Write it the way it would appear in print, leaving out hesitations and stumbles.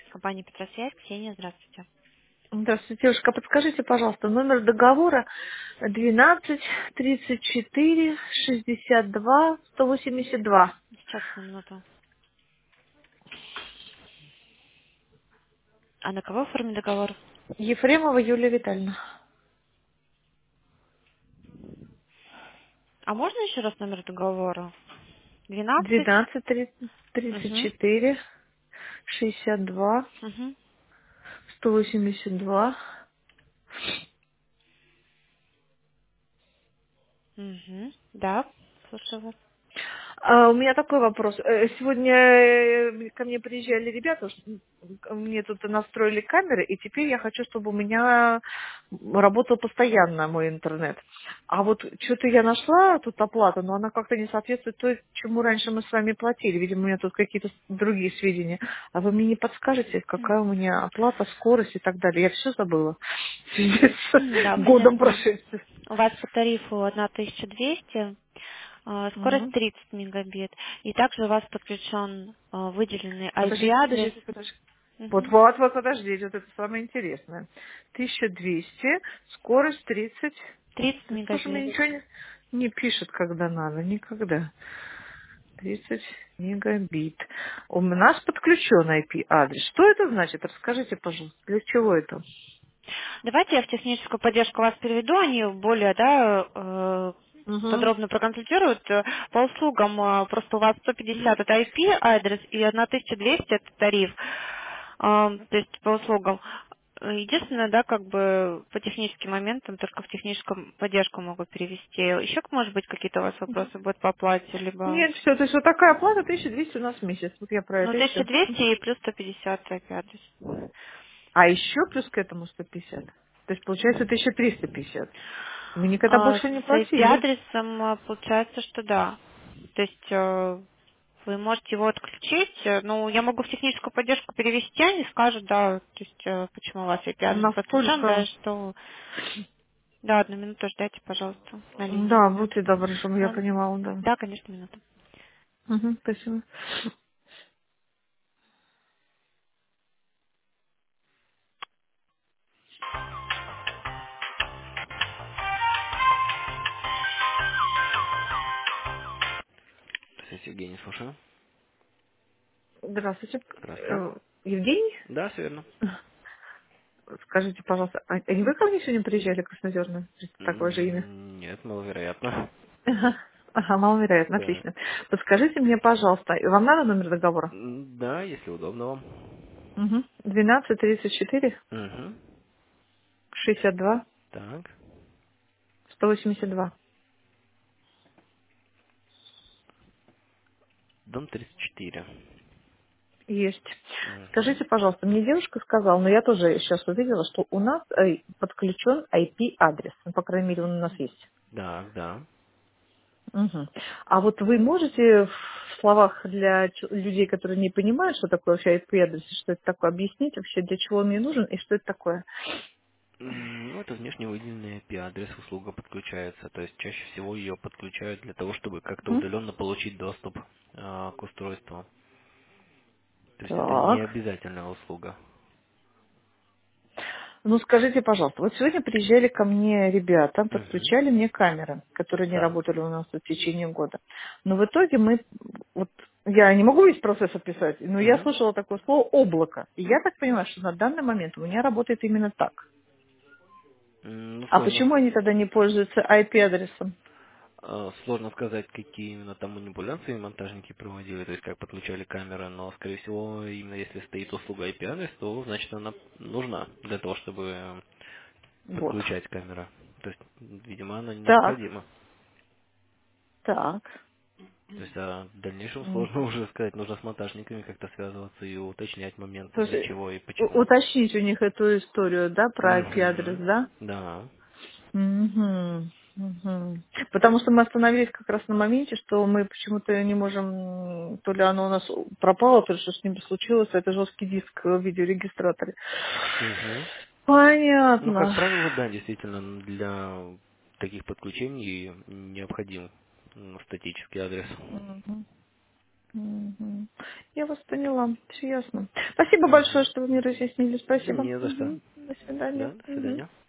Компания Петросвязь, Ксения, здравствуйте. Здравствуйте, девушка. Подскажите, пожалуйста, номер договора 12 34 62 182. Сейчас, на минуту. А на кого оформить договор? Ефремова Юлия Витальевна. А можно еще раз номер договора? 12? 12 Угу. 34 62 Угу. 182. Угу. Да, слушаю вас. У меня такой вопрос. Сегодня ко мне приезжали ребята, мне тут настроили камеры, и теперь я хочу, чтобы у меня работал постоянно мой интернет. А вот что-то я нашла тут оплату, но она как-то не соответствует той, чему раньше мы с вами платили. Видимо, у меня тут какие-то другие сведения. А вы мне не подскажете, какая у меня оплата, скорость и так далее? Я все забыла. Да, С годом понятно. прошедшим. У вас по тарифу 1200, скорость Мгм. 30 мегабит. И также у вас подключен выделенный Подождите, IP-адрес. подождите, подождите. Вот, Угу. вот, вот, подождите, вот это самое интересное. 1200, скорость 30. 30 Да что же мне мегабит. ничего не пишет, когда надо, никогда. 30 мегабит. У нас подключен IP-адрес. Что это значит? Расскажите, пожалуйста, для чего это? Давайте я в техническую поддержку вас переведу, они более Угу. подробно проконсультируют. По услугам просто у вас 150 это IP-адрес и 1200 это тариф. То есть по услугам. Единственное, да, как бы по техническим моментам только в техническую поддержку могу перевести. Еще, может быть, какие-то у вас вопросы будут по оплате, либо... Нет, все, то есть вот такая оплата 1200 у нас в месяц. Вот я про Ну, это и все. 1200 и плюс 150 IP-адрес. А еще плюс к этому 150. То есть получается 1350. Мы никогда С больше не платили. IP-адресом получается, что да. То есть вы можете его отключить. Ну, я могу в техническую поддержку перевести, они скажут, да, то есть почему у вас IP-адрес подключен, да, Насколько... и что... Да, одну минуту ждайте, пожалуйста, на линии. Да, будьте добры, чтобы я Да, понимала, да. да, конечно, минуту. Угу, спасибо. Здравствуйте, Евгений, слушаю. Здравствуйте. Здравствуйте. Евгений? Да, все верно. Скажите, пожалуйста, а не вы ко мне сегодня приезжали, Краснозерно? Такое же имя. Нет, маловероятно. Ага, ага, маловероятно, Да. отлично. Подскажите мне, пожалуйста, вам надо номер договора? Да, если удобно вам. Угу. 12 34 Угу. 62 Так. 182. Дом 34. Есть. Угу. Скажите, пожалуйста, мне девушка сказала, но я тоже сейчас увидела, что у нас подключен IP-адрес. Ну, по крайней мере, он у нас есть. Да, да. Мгм. А вот вы можете в словах для людей, которые не понимают, что такое вообще IP-адрес, и что это такое, объяснить вообще, для чего он мне нужен и что это такое? Ну, это внешне выделенный IP-адрес, услуга подключается. То есть чаще всего ее подключают для того, чтобы как-то Мгм. удаленно получить доступ к устройству. То есть это не Так. обязательная услуга. Ну, скажите, пожалуйста, вот сегодня приезжали ко мне ребята, Угу. подключали мне камеры, которые не Да. работали у нас в течение года. Но в итоге вот я не могу весь процесс описать, но я Угу. слышала такое слово «облако». И я так понимаю, что на данный момент у меня работает именно так. Ну, А почему они тогда не пользуются IP-адресом? Сложно сказать, какие именно там манипуляции монтажники проводили, то есть как подключали камеры, но, скорее всего, именно если стоит услуга IP-адрес, то, значит, она нужна для того, чтобы Вот. подключать камеры. То есть, видимо, она Так, необходима. так. То есть, а в дальнейшем М. сложно уже сказать, нужно с монтажниками как-то связываться и уточнять моменты, То для есть чего и почему. уточнить у них эту историю, да, про IP-адрес, Угу. да? Да. Мгм. Мгм. Потому что мы остановились как раз на моменте, что мы почему-то не можем, то ли оно у нас пропало, то ли что с ним случилось, это жесткий диск в видеорегистраторе. Угу. Ну, как Понятно. правило, да, действительно, для таких подключений необходим статический адрес. Мгм. Мгм. Я вас поняла. Все ясно. Спасибо большое, Мгм. что вы мне разъяснили. Да Спасибо. не за что. Мгм. До свидания. Да, до Мгм. свидания.